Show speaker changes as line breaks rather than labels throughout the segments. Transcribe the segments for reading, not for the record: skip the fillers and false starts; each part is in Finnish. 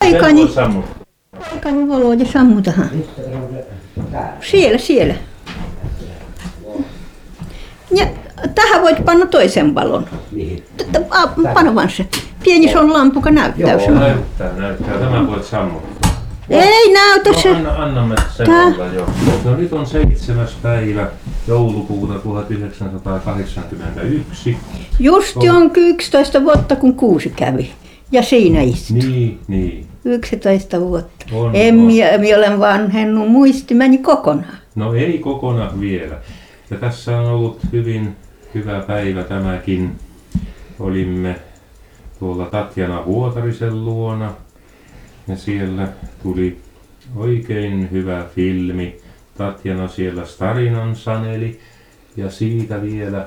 Poikani Volodja sammutahan. Siellä. Ja tähän voit panna toisen valon. Pano vaan se. Pieni se on lampuka näyttää.
Joo, näyttää. Tämä voit sammuttaa.
Ei näytä se.
Annamme sen olla jo. No nyt on 7. päivä joulukuuta 1981.
Justi on 11 vuotta kun kuusi kävi. Ja siinä istui.
Niin.
11 vuotta.
Minä
olen vanhennut, muisti meni kokonaan.
No ei kokonaan vielä. Ja tässä on ollut hyvin hyvä päivä tämäkin. Olimme tuolla Tatjana Vuotarisen luona ja siellä tuli oikein hyvä filmi. Tatjana siellä tarinan saneli ja siitä vielä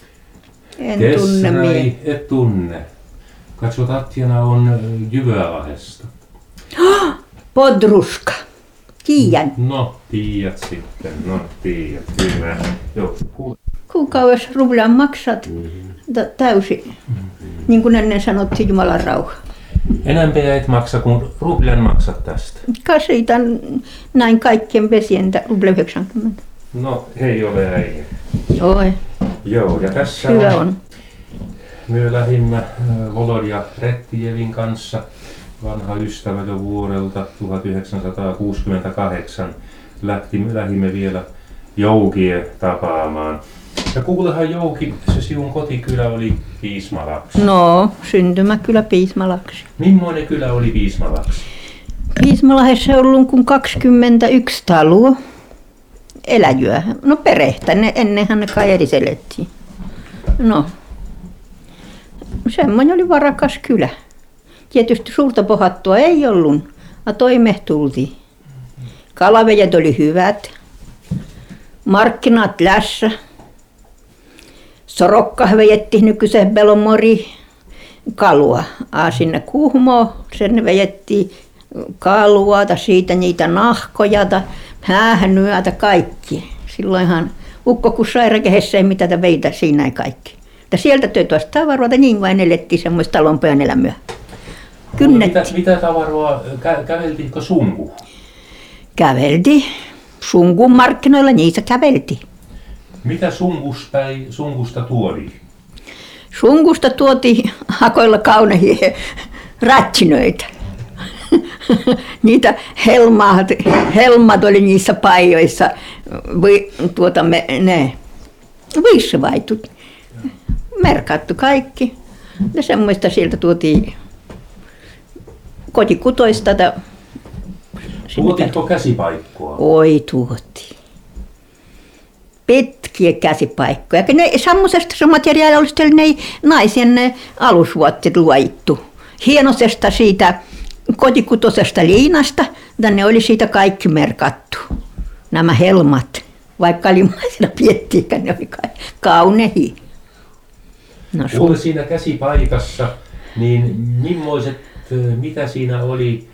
et tunne. Katso, Tatjana on Jyvälahdesta.
Podruska. Tiedän.
No, tiedät sitten. Kyllä. Joo.
Kuukausi rublan maksat täysin. Niin kuin ennen sanottiin, Jumalan rauha.
Enempää et maksa kuin rublen maksat tästä.
Kasitan näin kaikkien vesientä rubla 90.
No, ei ole äijä.
Oi.
Joo, ja tässä
hyvä on.
Me lähdimme Volodja Rettijevin kanssa, vanha ystävä jo vuodelta 1968. Lähdimme vielä Joukia tapaamaan. Ja kuulehan Jouki, se sinun kotikylä oli Piismalaksi.
No, syntymäkylä Piismalaksi.
Mimmoinen kylä oli Piismalaksi?
Piismalahdessa on ollut kuin 21 taloa. Eläjyä. No perehtä, ennenhän ne kai eriselettiin. No. Semmoinen oli varakas kylä. Tietysti suurta pohattua ei ollut, a toimeen tultiin. Kalavejet oli hyvät, markkinat lässä. Sorokka vejettiin nykyisen Belomori kalua. Sinne Kuhmoon sen vejettiin kalua, siitä niitä nahkoja, häähnyötä, kaikki. Silloinhan ukko kun sairakehdessä ei mitään veitä siinä ei kaikki. Ja sieltä töitä tavaroita, niin vain elettiin semmoista talonpojan elämää.
Mitä tavaroa, käveltiinkö sunku?
Käveltiin. Sunkun markkinoilla niissä käveltiin.
Mitä sunkusta tuotiin?
Sunkusta tuotiin hakoilla kaunehia rätsinöitä. Niitä helmat oli niissä pajoissa. Ne viissevaitut. Merkattu kaikki. Ja semmoista sieltä tuotiin kotikutoista.
Tuotitko käsipaikkoa?
Oi tuotiin. Pitkiä käsipaikkoja. Semmoisesta materiaalista oli ne naisen ne alusvuotteet luoittu. Hienosesta siitä kotikutoisesta liinasta. Ne oli siitä kaikki merkattu. Nämä helmat. Vaikka limaisena piettiinkään, ne oli kaunehia. No,
kuule siinä käsipaikassa, niin mitä siinä oli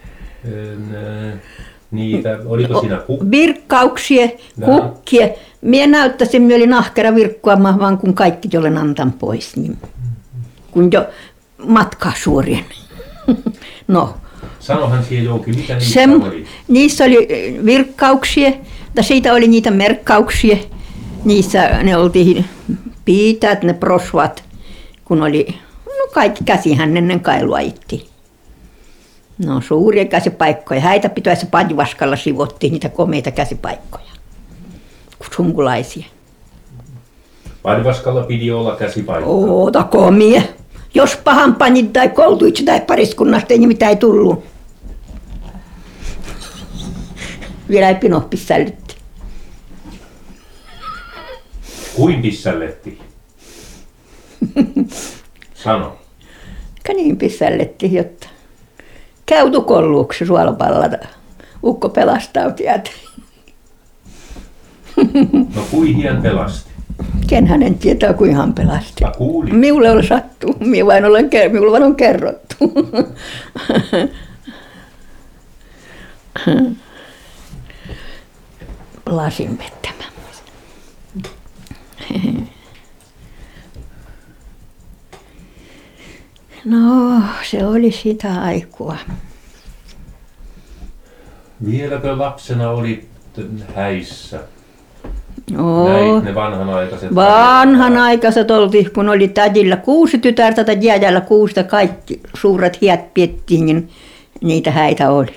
niitä, oliko siinä
virkkauksia, kukkia. Mie näyttäisin, minä olin ahkera virkkuamaan, vaan kun kaikki olen antan pois, niin kun jo matkaa suorien. No.
Sanohan siihen Jouki, mitä niissä oli?
Niissä oli virkkauksia, ja siitä oli niitä merkkauksia. Niissä ne oltiin piität, ne prosvat, kun oli, no kaikki käsihän ennen kailua itti. No suuria käsipaikkoja. Häitä pitäisi Padvaskalla sivottiin niitä komeita käsipaikkoja, sunkulaisia.
Padvaskalla piti olla käsipaikka.
Oota komia. Jos pahan panit tai koltuitsi tai pariskunnasta, niin mitä ei tullut. Vielä ei pino pissällytti.
Kuin pissälletti? Sano.
Niin pissälletti, jotta käytukolluuksi suolapallata. Ukko pelastaa tiedä.
No kuin hien pelasti?
Ken hänen tietää, kuin hän pelasti.
Kuulin.
Minulle on sattu. Minulle vain on kerrottu. Lasin vettämään. No, se oli sitä aikaa.
Vieläkö lapsena oli häissä?
Oo.
Näit ne vanhanaikaiset?
Vanhanaikaiset oltiin, kun oli tädillä 6 tytärtä tai jäädällä 6, kaikki suuret hiet piettiin, niin niitä häitä oli.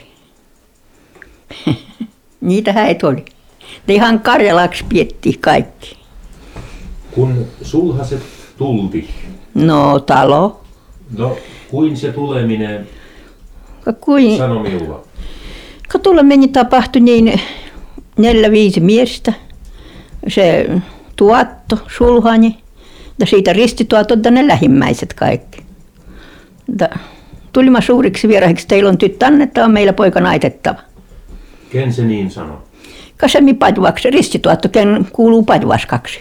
Niitä häitä oli. Ihan Karjalaksi piettiin kaikki.
Kun sulhaset tulti.
No talo.
No, kuin se tuleminen, sano minulla.
Kun tuleminen tapahtui niin 4-5 miestä. Se tuotto, sulhani ja siitä ristituotot ne lähimmäiset kaikki. Tulimme suuriksi vierahiksi, teillä on tyttö annettava, meillä poika naitettava.
Ken se niin sanoi?
Kasemi padvaksi, ristituotto, ken kuuluu padvaskaksi.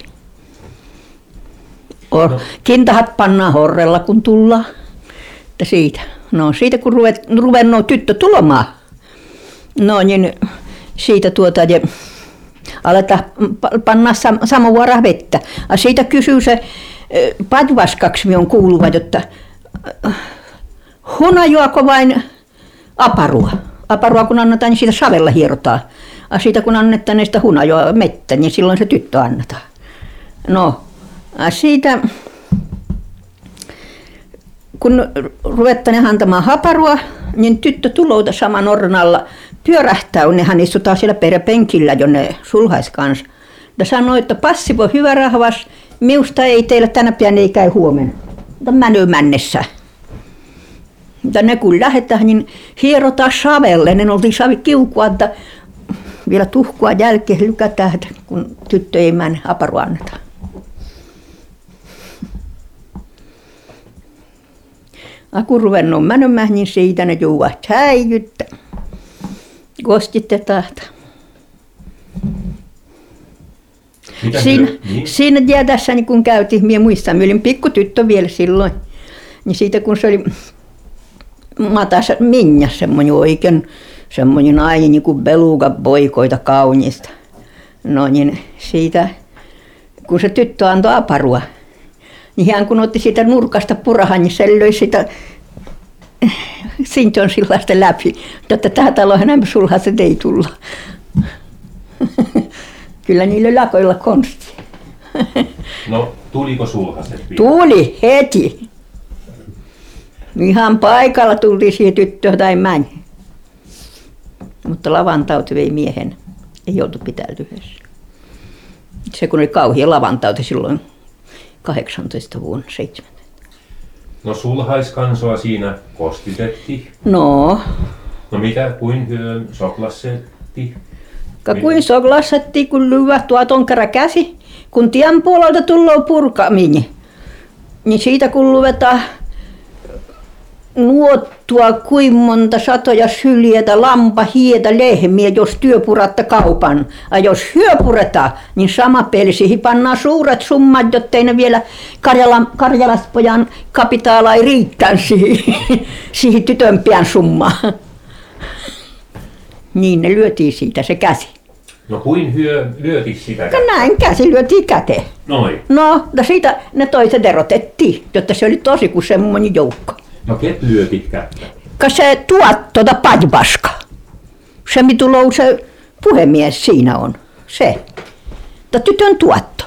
No. Kintahat pannaan horrella, kun tullaan. Ja siitä. No siitä kun ruvennoo tyttö tulemaan. No niin siitä aletaan panna samovuoroa vettä. Ja siitä kysyy se padvaskaksi minun kuuluva, jotta hunajuoko vain aparua. Aparua kun annetaan, niin siitä savella hierotaan. Ja siitä kun annetaan niin sitä hunajoa mettä, niin silloin se tyttö annetaan. No, siitä kun ruvetaan antamaan haparua, niin tyttö tulee saman orran alla pyörähtää, nehän istutaan siellä peräpenkillä jo ne sulhais kanssa. Ja sanoi, että passivo hyvä rahvas, minusta ei teillä tänä päivänä ei käy huomenna. Mutta mänöö männessä. Ja ne kun lähdetään, niin hierotaan savelle. Ne oltiin savi kiukua, että vielä tuhkua jälkeen lykätään, kun tyttö ei mene, haparu annetaan. Kun ruvennut menemään, niin siitä ne juovat häijyttä. Kostitetaan. Siinä tietässä, niin kun käytiin, minä muistan, minä olin pikkutyttö vielä silloin. Niin siitä kun se oli matas Minja, semmoinen oikein, semmoinen nainen niin kuin beluga poikoita kaunista. No niin siitä, kun se tyttö antoi aparua, niin hän kun otti siitä nurkasta purahan, niin se löi sitä Sinton sillasta läpi, jotta tähän taloon enää sulhaset ei tulla. Kyllä niillä lakoilla konsti.
No, tuliko sulhaset vielä?
Tuli heti. Ihan paikalla tultiin siihen tyttöön tai meni. Mutta lavantauti vei miehen. Ei oltu pitäytyessä. Se kun oli kauhea lavantauti silloin 18 vuonna 7.
No sulhaiskansoa siinä kostitettiin.
No.
No mitä, kuin soklassettiin?
Kuin soklassettiin, kun lyvä tuoton kerran käsi. Kun tien puolelta tulee purkaminen, niin siitä kun luvetaan nuottua kuin monta satoja syljetä, lampa, hietä, lehmiä, jos työ puratta kaupan. Ja jos hyö puretaan, niin sama peli. Siihen pannaan suuret summat, jottei ne vielä Karjalaspojan kapitaala ei riittää siihen tytön pian summaan. Niin ne lyötiin siitä se käsi.
No kuin lyötiin sitä kättä?
Näin käsi lyötiin käteen.
Noin.
No, ja siitä ne toiset erotettiin, jotta se oli tosi kuin semmoinen joukko.
No ket lyötit kättä?
Ka se tuotto padvaska. Se mitulou se puhemies siinä on. Se. Ta tytön tuotto.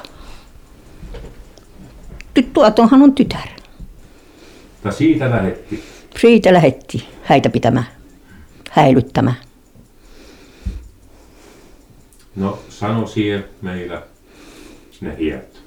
Tuotonhan on tytär.
Ja siitä lähetti?
Siitä lähetti häitä pitämään. Häilyttämään.
No sano siihen meillä ne hiet.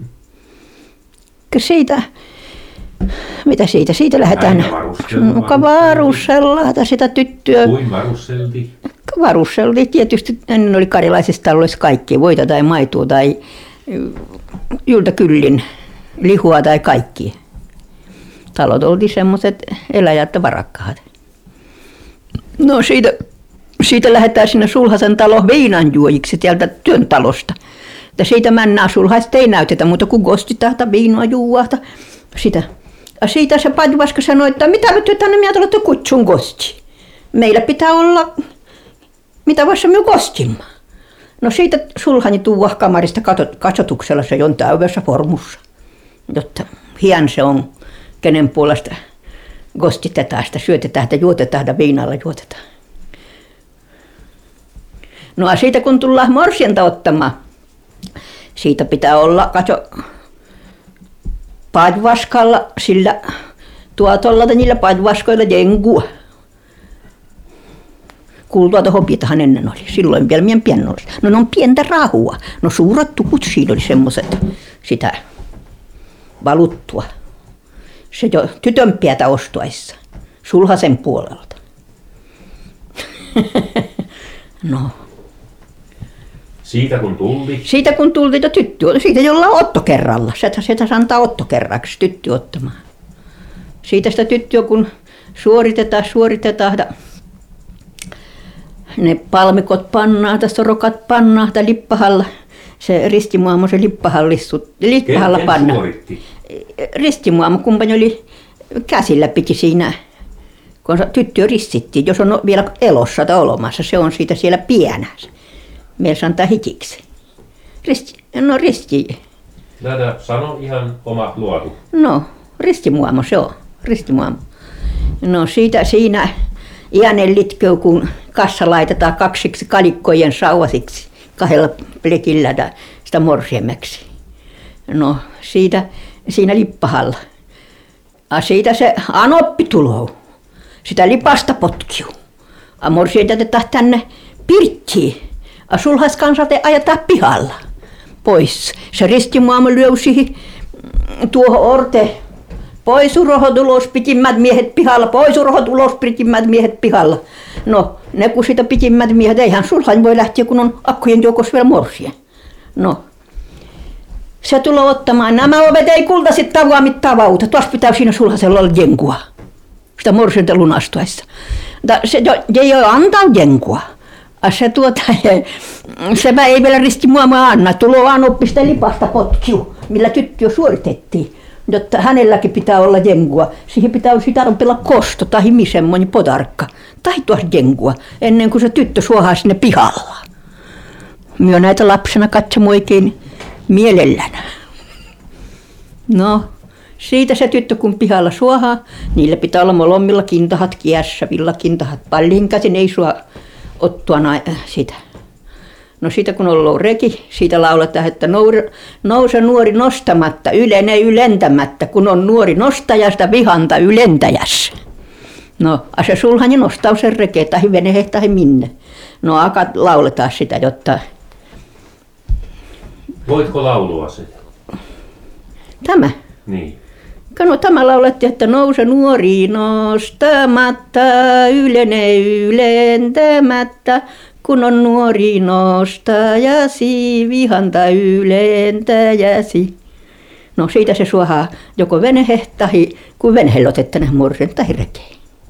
Siitä, mitä siitä? Siitä lähdetään varustellaan sitä tyttöä.
Kuin varusteltiin?
Varusteltiin tietysti, ennen oli karjalaisissa taloissa kaikki, voita tai maitoa tai yltäkyllin lihua tai kaikki. Talot oltiin semmoiset eläjät ja varakkaat. No siitä lähdetään sinne sulhasen taloon viinanjuojiksi täältä työn talosta. Ja siitä mennään sulhaista ei näytetä muuta kuin gostitahta, viinoa juuahta. Sitä. Ja siitä se padvaska sanoi, että mitä me tänne mieltä olette kutsun gosti. Meillä pitää olla, mitä voisi me gostimme. No siitä sulhani tuuah kamarista katsotuksella, se on täydessä formussa. Jotta hien se on, kenen puolesta gostitetaan sitä, syötetään ja juotetaan ja viinalla juotetaan. No a siitä kun tullaan morsianta ottamaan, siitä pitää olla, katso, paidvaskalla, sillä tuotolla niillä paidvaskoilla jengua. Kultuata hopiatahan ennen oli, silloin vielä meidän pienoissa. No ne on pientä rahua, no suuret tukut siinä oli semmoiset, sitä valuttua. Se jo tytön päätä ostuessa, sulhasen puolelta. No.
Siitä kun tultiin?
Siitä kun tultiin, tyttö, siitä jolla on ottokerralla. Sitä antaa ottokerraksi tyttö ottamaan. Siitä sitä tyttöä kun suoritetaan, ne palmikot pannaan, tässä rokat pannaan, tai lippahalla, se ristimuomo, se lippahalla pannaan.
Suoritti?
Ristimuomo, kumppani oli käsillä piti siinä, kun tyttö ristittiin, jos on vielä elossa tai olemassa, se on siitä siellä pienässä. Meillä sanotaan hitiksi. Risti.
Nada, sano ihan oma luotu.
No, ristimuomo se on, ristimuomo. No siitä siinä iänen litköy, kun kassa laitetaan kaksiksi kalikkojen sauvasiksi, 2 plekillä sitä morsiemeksi. No siitä, siinä lippahalla. Siitä se anoppi tuloo. Sitä lipasta potkiu. Morsiet jätetään tänne pirttiin. Sulhaskansat ajetaan pihalla pois. Se ristimuomo lyö siihen tuohon orte. Poisurohot ulos pitimmät miehet pihalla, poisurohot ulos pitimmät miehet pihalla. No, ne kun sitä pitimmät miehet, eihän sulhain voi lähteä, kun on akkujen joukossa vielä morsia. No, se tulee ottamaan. Nämä ovet ei kultaiset tavaamit tavauta. Tuossa pitää siinä sulhasella olla jenkua. Sitä morsianta lunastuessa. Se ei ole antaa jenkua. Se sepä ei vielä ristimuomoa anna. Tulee vaan oppista lipasta potkiu, millä tyttö suoritettiin. Jotta hänelläkin pitää olla jenkua. Siihen pitää tarvita kosto tai semmoinen potarkka. Tai tuossa jenkua, ennen kuin se tyttö suohaa sinne pihalla. Minä näitä lapsena katsoin oikein mielellään. No, siitä se tyttö kun pihalla suohaa, niillä pitää olla molemmilla kintahat kiässä, villakintahat. Paljon käsin ei sua ottua sitä. No siitä kun on reki, siitä lauletaan, että nouse nuori nostamatta, ylene ylentämättä, kun on nuori nostajasta vihanta ylentäjässä. No, se sulhani nostaa sen rekeä tai venehe tai minne. No, akat lauletaan sitä, jotta...
Voitko laulua sitä?
Tämä?
Niin.
No, tämä laulettiin, että nouse nuori nostamatta, ylene ylentämättä, kun on nuori nostajasi, vihanta ylentäjäsi. No siitä se suohaa joko venehe tai kun venehellä otetaan morsen tai rekeä.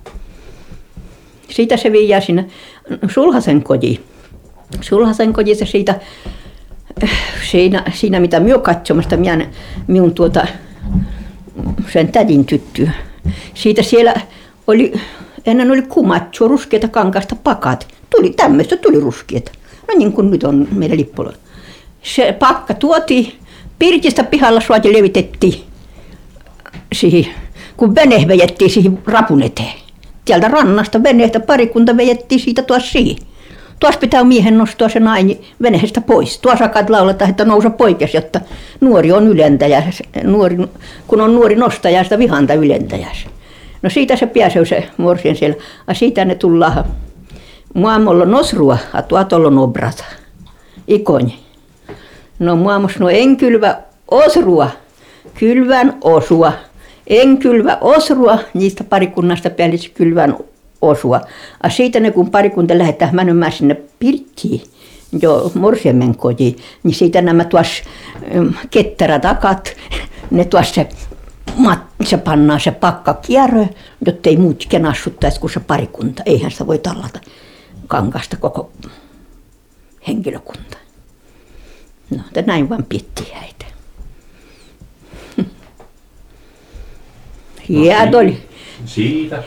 Siitä se viiää sinne sulhasen kotiin. Sulhasen kodissa siitä, siinä mitä minä katsomasta, minun sen tädin tyttöä. Siitä siellä oli, ennen oli kumatso, ruskeita kankaista pakat. Tuli ruskeita. No niin kuin nyt on meidän Lippola. Se pakka tuotiin, pirtistä pihalla suoti levitettiin siihen, kun vene vejettiin siihen rapun eteen. Sieltä rannasta veneestä parikunta vejettiin siitä tuossa siihen. Tuossa pitää miehen nostaa se nainen veneestä pois. Tuossa sakat lauletaan, että nouse poikas, jotta nuori on ylentäjä. Kun on nuori nostaja, sitä vihanta ylentäjässä. No siitä se pääsee se morsien siellä. Ja siitä ne tullaan. Muamolla on osrua, a tuotolla on obrata. Ikoni. No muamos, no en kylvä osrua, kylvän osua. En kylvä osrua, niistä parikunnasta päällissä kylvän osua. A siitä ne kun parikunta lähdetään menemään sinne pirttiin, jo morsiemen kotiin, niin siitä nämä tuossa ketterät akat, ne tuossa se pannaan se pakka kierroon, jotta ei muut kenassuttaisi kuin se parikunta. Eihän sitä voi tallata kankasta koko henkilökunta. No, näin vaan pidettiin häitä. Hiet oli.
Siitä?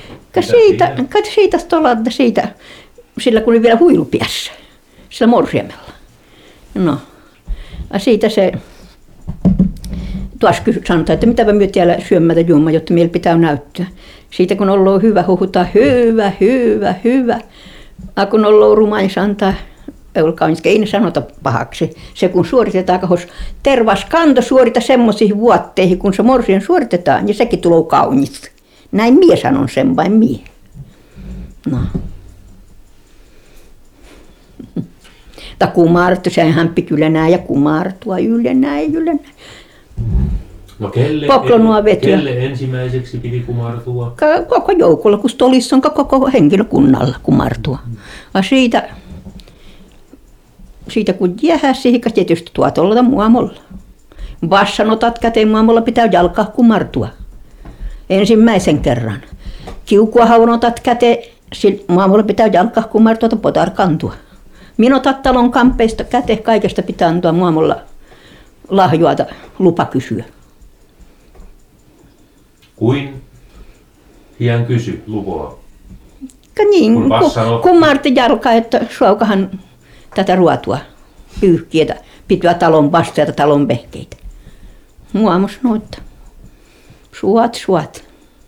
Siitä, sillä kun oli vielä huilupiässä, sillä morsiamella. No, ja siitä se, tuossa sanotaan, että mitäpä me täällä syömätä juomaan, jotta meillä pitää näyttää. Siitä kun ollaan hyvä, huhutaan hyvä. Ja kun ollaan ruma, niin sanotaan ei ole kaunis, ei ne sanota pahaksi. Se kun suoritetaan, kahos tervaskanto suorita semmoisiin vuotteihin, kun se morsian suoritetaan, niin sekin tulee kaunis. Näin mie sanon sen, vain mie. No. Ta kumartu, sehän hämpi kyllä näin ja kumartua ylänäin.
No kelle ensimmäiseksi piti kumartua?
Koko joukolla, kun stolissa on koko henkilökunnalla kumartua. Ja siitä kun jäähäs siihen, tietysti tuotolla muamolla. Vassanotat käteen muamolla pitää jalkaa kumartua. Ensimmäisen kerran. Kiukua haunotat käteen, muamolla pitää jalkaa kumartua, potar kantua. Minä otat talon kampeista käteen, kaikesta pitää antaa muamolla lahjoata lupa kysyä.
Kuin hien kysy lupaa?
Niin, kumarti jalkaa, että suokahan tätä ruotua, pyyhkiä, pitää talon vasteita, talon vehkeitä. Muamos noita. Suot.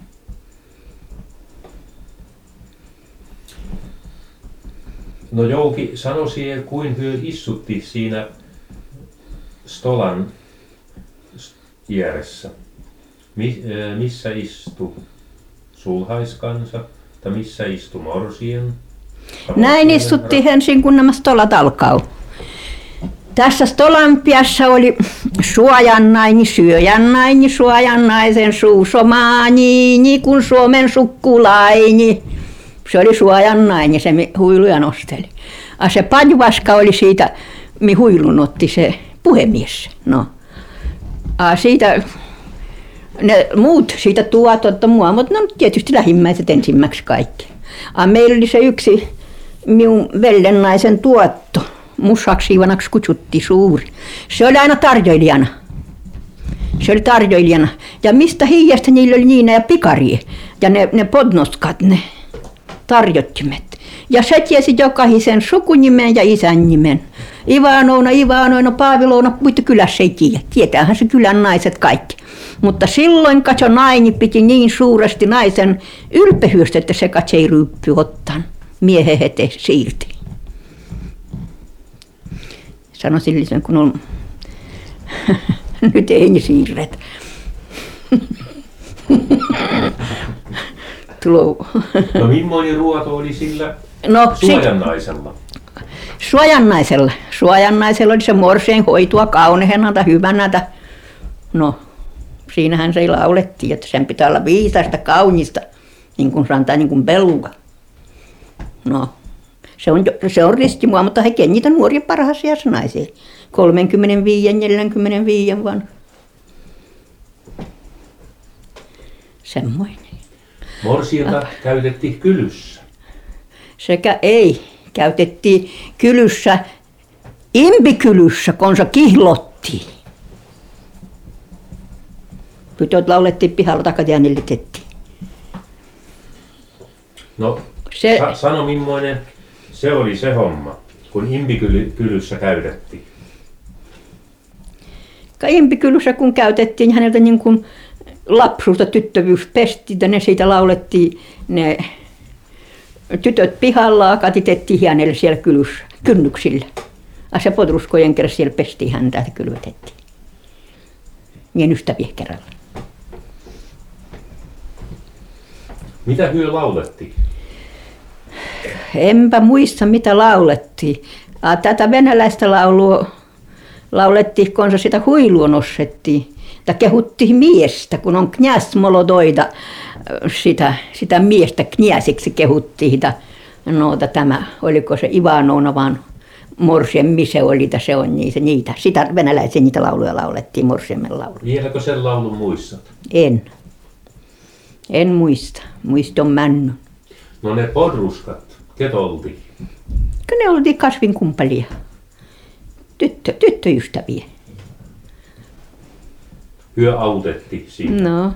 No Jouki, sano siihen, kuin hyö issutti siinä stolan vieressä. Missä istu sulhaiskansa, tai missä istu morsien?
Näin istuttiin ensin, kun nämä stolat alkaa. Tässä stolan piässä oli suojannaini, syöjännaini, suojannaisen suusomaani, kun Suomen sukkulaini. Se oli suojannaini, se huiluja nosteli. A se padvaska oli siitä, mi huilun otti se puhemies. No. A siitä ne muut siitä tuotot mua, mutta no tietysti lähimmäiset ensimmäksi kaikki. A meillä oli se yksi minun veljennaisen tuotto. Mussaksi Ivanaksi kutsuttiin suuri. Se oli aina tarjoilijana. Ja mistä hiiästä niillä oli Niina ja Pikari. Ja ne podnoskat, ne tarjottimet. Ja se tiesi jokaisen sukunimen ja isän nimen. Ivanoina, Paaviloina, mutta kylässä ei tiedä. Tietäähän se kylän naiset kaikki. Mutta silloin katso naini piti niin suuresti naisen ylpeystä, että se katso ei ryyppy ottaa. Miehen eteen siirti. Sano sillisen, kun on nyt ei ne siirret.
No millainen ruoto oli sillä suojannaisella?
Suojannaisella oli se morsian hoitua kaunehena tai hyvänä. No, siinähän se laulettiin, että sen pitää olla viisasta, kaunista, niin kuin sanotaan, niin kuin pelua. No, se on ristimua, mutta he niitä nuoria parhaisia naisia. 35-45 vanha. Semmoinen.
Morsianta käytettiin kylyssä.
Sekä ei. Käytettiin kylyssä, impikylyssä, kun se kihlottiin. Tytöt laulettiin pihalla, takatia nillitettiin.
No, sano millainen se oli se homma, kun impikylyssä käytettiin.
Impikylyssä kun käytettiin, häneltä niin kuin lapsuutta tyttövyys pesti, ja ne siitä laulettiin, ne tytöt pihalla katitettiin hänelle siellä kylyssä, kynnyksillä. Ja se potruskojen kerran siellä pestiin häntä ja kylvetettiin. Mien ystäviä kerralla.
Mitä hyö laulettiin?
Enpä muista mitä laulettiin. Tätä venäläistä laulua laulettiin, kun se sitä huilua nostettiin. Ja kehuttiin miestä, kun on knias molodoida, sitä miestä kniasiksi kehuttiin. Tämä, oliko se Ivanona vaan morsien mise oli, se on niitä. Sitä venäläisiä niitä lauluja laulettiin, morsiemen lauluja.
Vieläkö sen laulun muistat?
En muista. Muiston männyn.
No ne podruskat, ketä oltiin?
Ne oltiin kasvinkumppalia. Tyttöystäviä.
Hyö autettiin siinä.
No.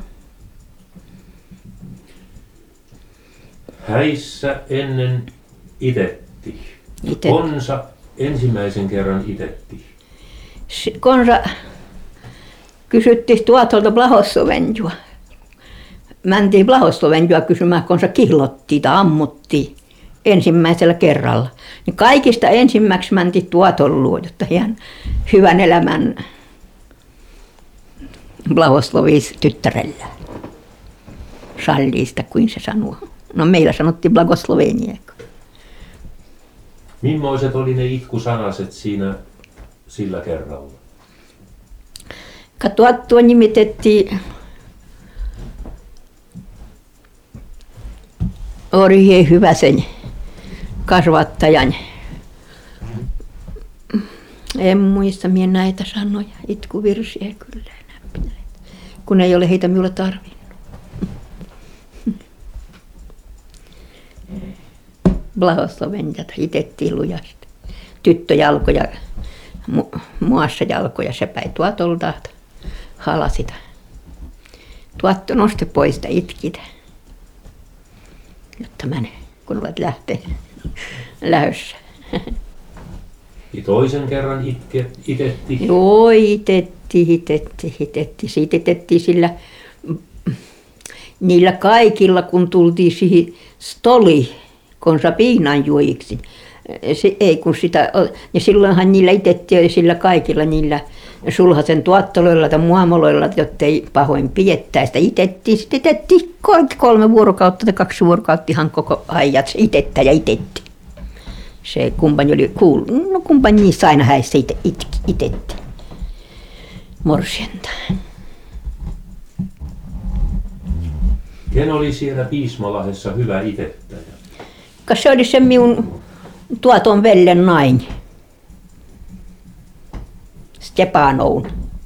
Häissä ennen itetti. Konsa ensimmäisen kerran itetti.
Konsa kysyttiin tuotolta Blahoslovenjua. Mentiin Blahoslovenjua kysymään, konsa kihlottiin tai ammuttiin. ensimmäisellä kerralla. Niin kaikista ensimmäiseksi mänti tuoton luo, jotta ihan hyvän elämän blagoslovis tyttärellä. Salliista, kuin se sanoo. No meillä sanottiin blagoslovenia.
Millaiset oli ne itkusanaset siinä sillä kerralla?
Tuottua nimitettiin Orje Hyväsen kasvattajan. En muista minä näitä sanoja, itkuvirsiä kyllä enää, kun ei ole heitä minulle tarvinnut. Blagoslovenjat itettiin lujasti. Tyttö jalkoja, muassa jalkoja, se päi tuotolta halasita. Tuotto nosti pois sitä itkitä, jotta menee, kun olet lähdössä.
Ja toisen kerran itetti?
Joo, itetti. Siitä itettiin niillä kaikilla, kun tultiin siihen stoli, konsa piinanjuojiksi. Ei kun sitä, ja silloinhan niillä itettiin sillä kaikilla niillä sulhasen tuottoloilla tai muamoloilla, jotta ei pahoin piettää. Sitä itettiin 3 vuorokautta tai 2 vuorokautta ihan koko ajan, se itettä ja itetti. Se kumpani oli kuullut, no kumpani niissä aina häissä itetti morsienta.
Ken oli siellä Piismalahdessa hyvä itettäjä?
Se oli se minun tuoton vellen naini. Stepanoun.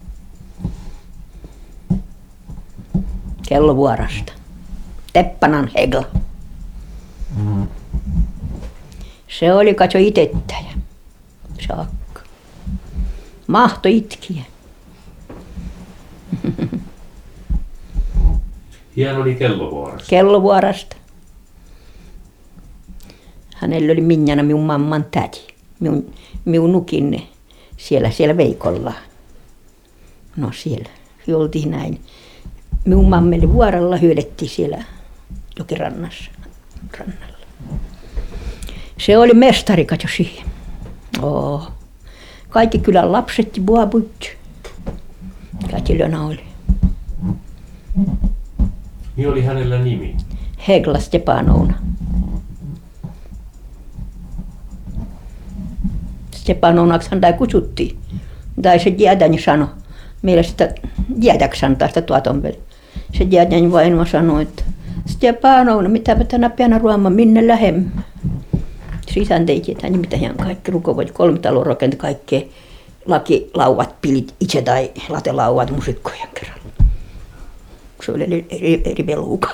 Kellovuorasta. Teppanan Hegla. Se oli katso itettäjä. Saakka. Mahto itkiä.
Hän oli Kellovuorasta.
Kellovuorasta. Hänellä oli minjana minun mamman täti. Minun nukinne siellä Veikolla. No siellä oltiin näin. Minun mammeli vuorella hyödettiin siellä jokirannassa. Rannalla. Se oli mestari, katso siihen. Oo. Kaikki kylän lapset ja buabut. Kätilönä oli.
Niin oli hänellä nimi?
Hegla Stepanouna. Stepanounaksi häntä kutsuttiin. Tai se djädäni sanoi. Meillä sitä djädäksi sanotaan sitä tuotonpeliä. Se djädäni vaimo sanoi, että Stepanouna, mitäpä tänä päivänä ruoama, minne lähemmä. Isäntä ei tietää, niin mitä hän kaikki rukoivat. 3 taloa rakenti kaikkea lakilauvat, pilit itse tai latelauvat musiikkojen kerran. Se oli eri veluuka.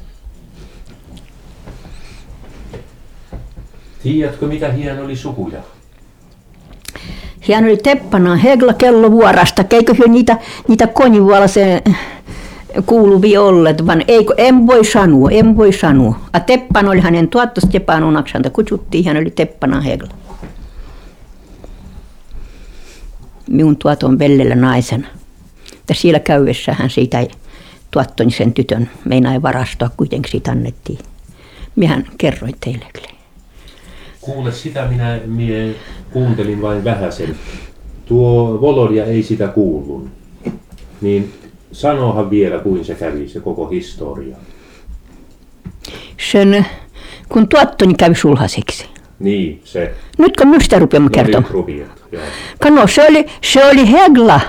Tiedätkö, mitä hän oli sukuja?
Hän oli Teppanan Hegla Kellovuorasta. Eikö he niitä Konivuolaisen kuuluvia olleet, vaan en voi sanoa. A Teppan oli hänen tuotto Stepanunaksi, häntä kutsuttiin, hän oli Teppanan Hegla. Minun tuoton vellellä naisena. Ja siellä käydessä hän siitä tuottoni sen tytön, meinaa varastoa, kuitenkin siitä annettiin. Minähän kerroin teille.
Kuule, sitä minä kuuntelin vain vähäsen. Tuo Volodja ei sitä kuullut. Niin sanohan vielä, kuin se kävi, se koko historia.
Kun tuottoni kävi sulhaseksi.
Niin, se.
Nytkö mystä rupeamme kertomaan? No, se oli Hegla.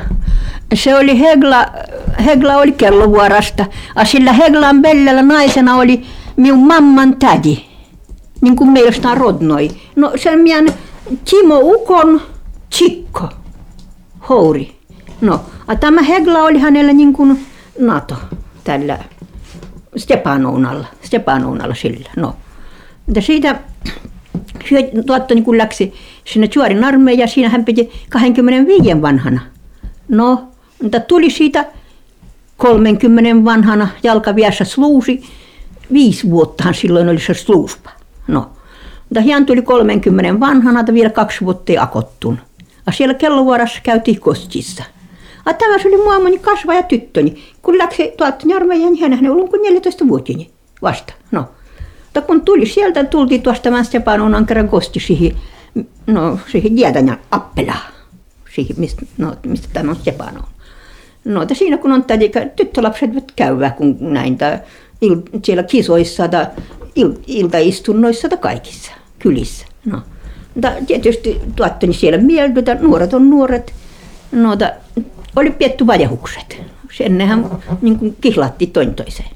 Hegla oli Kellovuorasta. Ja sillä Heglan vellellä naisena oli minun mamman tädi. Niin kuin meillä sitä rodnoi. No se meidän Timo Ukon Tsikko, houri. No, a tämä Hegla oli hänellä niin kuin NATO tällä Stepanounalla sillä. No. Ja siitä tuottoni kun läksi sinne Tjuorin armeijaan, siinä hän piti 25 vanhana. No, mutta tuli siitä 30 vanhana jalkaviässä sluusi. 5 vuottahan silloin oli se sluuspa. No, mutta hän tuli 30 vanhana, että vielä 2 vuotta ei akottun. Ja siellä Kellovuorassa käytiin kostissa. Ja tämä oli muamoni kasvaja tyttöni. Kun läksi tuolta armeijaan, niin hän oli kuin 14-vuotiaani vasta. No. Mutta kun tultiin tuosta Stepanonan kerran kosti siihen Jäätänän Appelaan, mistä tämä on Stepanon. Siinä kun on tyttölapset käyvää, kun näin siellä kisoissa tai iltaistunnoissa tai kaikissa kylissä. Tietysti tuottani siellä mieltä, nuoret on nuoret. Oli pietty vajahukset. Ennenhän niin kihlattiin toiseen.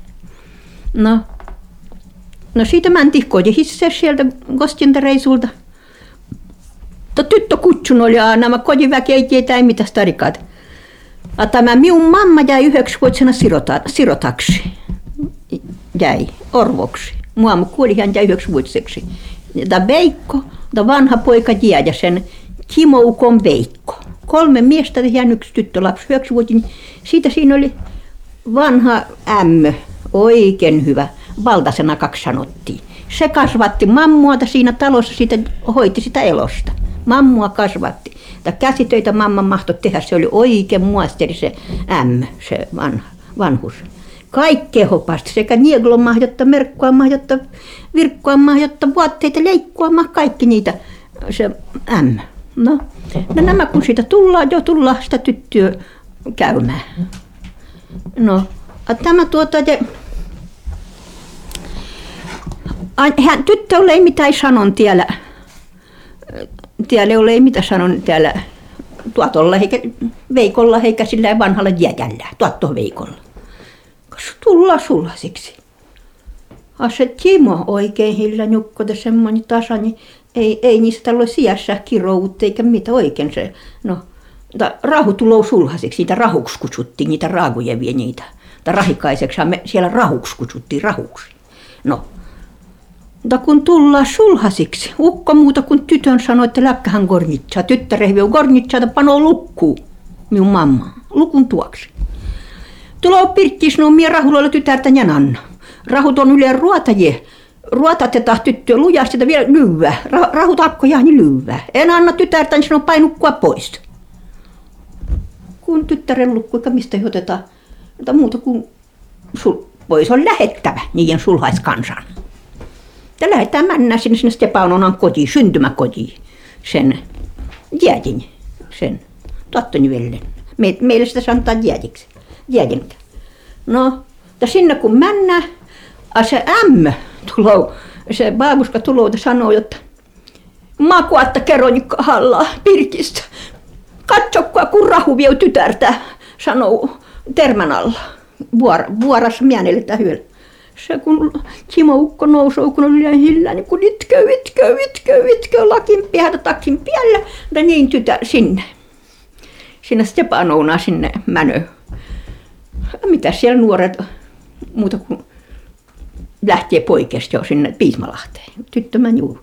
Siitä mentiin kodihissa sieltä Kostintareisulta. Tyttö kutsun oli nämä kotiväki ei tietää mitä tarikaat. Tämä minun mamma jäi 9-vuotisena sirotaksi. Jäi orvoksi. Muamma kuoli, hän jäi 9-vuotiseksi. Tämä Veikko, tämä vanha poika jäi sen Timo Ukon Veikko. 3 miestä ja 1 tyttölapsi, 9-vuotinen. Siitä siinä oli vanha ämmö, oikein hyvä. Valtasena 2 sanottiin. Se kasvatti mammuata siinä talossa, siitä hoiti sitä elosta. Mammua kasvatti. Käsitöitä mamma mahtoi tehdä, se oli oikein muasteri se ämmö, se vanhus. Kaikkea hopasti, sekä nieglomah, jotta merkkoamah, jotta virkkoamah, jotta vaatteita leikkuamah, kaikki niitä se ämmö. No nämä kun siitä tullaan sitä tyttöä käymään. Tämä tyttö ei mitään sanon tiellä. Tiellä ei mitään sanon täällä tuotolla eikä Veikolla eikä sillä vanhalla jäjällä, tuotto Veikolla. Tullaan sullasiksi. Se Timo oikein hillä nukkote semmoinen tasa, niin ei niistä ole sijassa kiroutta eikä mitä oikein se. Rahu tulee sulhasiksi, niitä rahuksi kutsuttiin, niitä raakujeviä niitä. Rahikaiseksi siellä rahuksi kutsuttiin rahuksi. Mutta kun tullaan sulhasiksi, ukko muuta kuin tytön sanoi, että läkkähän gornitsaa. Tyttärehviö gornitsaa, että panoo lukkuu, minun mamma, lukun tuoksi. Tulee pirttiin sanoo, minä Rahulla tytärtä ja Nanna. Rahut on yleen ruotajia. Ruotatetaan tyttöä lujasti ja vielä lyvää. Rahut akkoja niin lyvää. En anna tytärtä, niin sanoo painukkua pois. Kun tyttären lukku, eikä mistä otetaan, mutta muuta kuin pois on lähettävä niiden sulhaiskansan. Ja lähdetään mennä sinne Stepanonan kotiin, syntymäkotiin, sen djädin, sen tuottoni veljen. Meille sitä sanotaan djädiksi, djädinkä. Ja sinne kun mennään, se ämmö tuloo, se baabuska tuloo ja sanoo, että makuatta kerron hallaa pirkistä. Katsokkaa, kun Rahu vie tytärtä, sanoo termän alla, vuorassa miänelle tähyllä. Se kun Timo Ukko nousee, kun oli liian hillään, niin kun itkee, lakin päätä takin päällä, ja niin tytär sinne Stepanonaan sinne mänö. Mitä siellä nuoret muuta kuin lähtee poikesta jo sinne Piismalahteen. Tyttö meni juuri.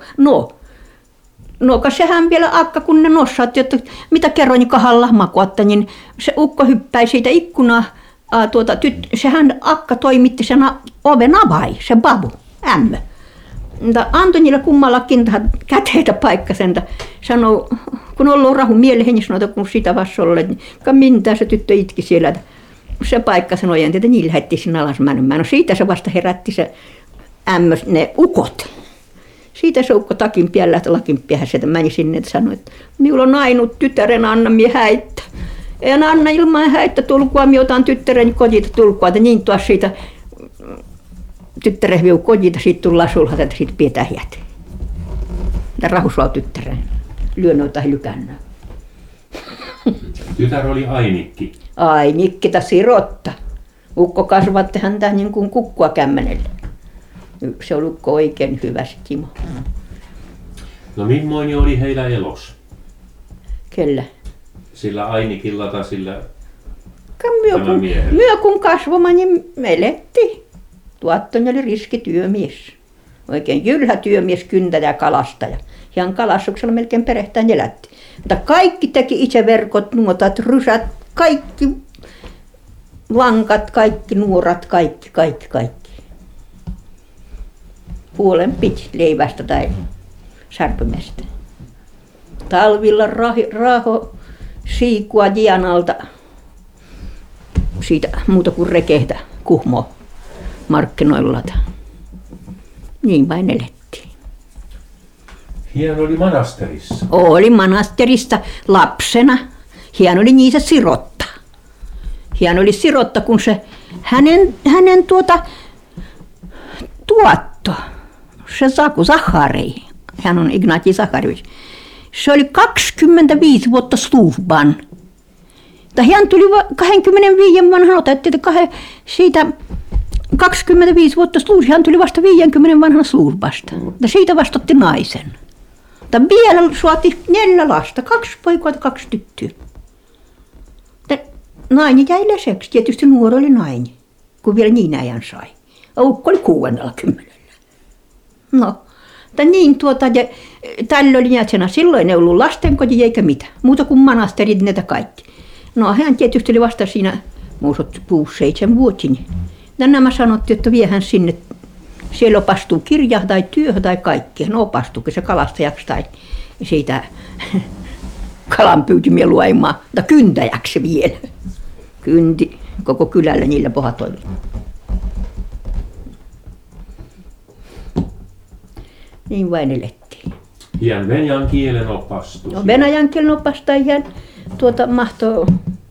Sehän vielä akka, kun ne nossaat, että mitä kerroin kahalla makuatta, niin se ukko hyppäi siitä ikkunaa. Sehän akka toimitti sen oven avai, se babu, ämmö. Antoi niille kummallakin käteitä paikkasentä. Sanoi, kun on ollut Rahun mieleen, niin sanoi, kun sitä vasta olleet, niin mintään se tyttö itki siellä. Se paikka sanoi, että niin lähdettiin sinne alas menemään. Siitä se vasta herätti se ämmö, ne ukot. Siitä se ukko takin päällä, että lakin päähän sieltä meni sinne, että sanoi, että minulla on ainut tytären, anna minä häittä. En anna ilman häittä tulkua, minä otan tyttären kodita tulkua, että niin tuossa siitä tyttären viu kodita, siitä tullaan sulhata, että siitä pidetään hiät. Ja Rahuslau tyttären, lyönoi tai lykännöi.
Tytär oli Ainikki.
Ainikki tai sirotta. Ukko kasvatti häntä niin kuin kukkua kämmenelle. Se oli ukko oikein hyvä se Timo.
No millainen oli heillä elos?
Kellä?
Sillä Ainikilla tai sillä
myö kun kasvoimme, niin me elettiin. Tuottoni oli riski työmies. Oikein jylhä työmies, kyntäjä ja kalastaja. Ihan kalastuksella melkein perehtään elätti. Mutta kaikki teki itse verkot, nuotat, rysät, kaikki lankat, kaikki nuorat, kaikki. Puolen piti leivästä tai särpymestä. Talvilla raaho siikua Dianalta siitä muuta kuin rekeitä Kuhmo markkinoilla. Niin vain elettiin.
Hän oli monasterissa.
Oli monasterista lapsena. Hän oli niitä sirotta. Hän oli sirotta, kun se hänen tuotto, se Saku Zachari, hän on Ignati Zacharievich, se oli 25 vuotta služban. Hän tuli 25 vanhana, otettiin siitä 25 vuotta služban, hän tuli vasta 50 vanhana službasta. Ja siitä vastotti naisen. Vielä suoti 4 lasta, 2 poikaa ja 2 tyttöä. Nainen jäi leseksi, tietysti nuori oli nainen, kun vielä niin ajan sai. Ukko oli 60. No, niin ja tällä oli jäsenä. Silloin ei ollut lastenkoti eikä mitään, muuta kuin monasterit näitä kaikki. No hän tietysti oli vasta siinä 6-7-vuotinen. Ja nämä sanottiin, että viehän sinne, siellä opastuu kirja tai työhön tai kaikkea. No opastuukin se kalastajaksi tai siitä kalanpyytimiä luomaan, tai kyntäjäksi vielä. Kynti koko kylällä niillä pohatoilla. Niin vain elettiin.
Hän venäjän kielen opastui.
No, venäjän kielen opastajan mahtoi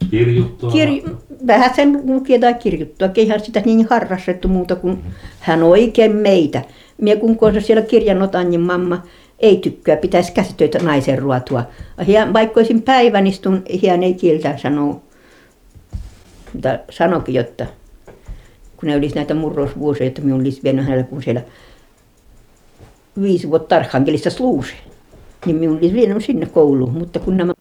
vähän sen lukea tai kirjoittaa. Eihän sitä niin harrastettu muuta kuin hän oikein meitä. Mie kun se siellä kirjan otan, niin mamma ei tykkää, pitäisi käsitöitä naisen ruotua. Vaikka olisin päivän istun, hän ei kieltään sanoa. Mutta sanoikin, jotta kun ne olisi näitä murrosvuosia, että minun olisi vienyt hänelle, kun siellä 5 vuotta Arkhangelissa sluusi, niin minun olisi vienyt sinne kouluun. Mutta kun nämä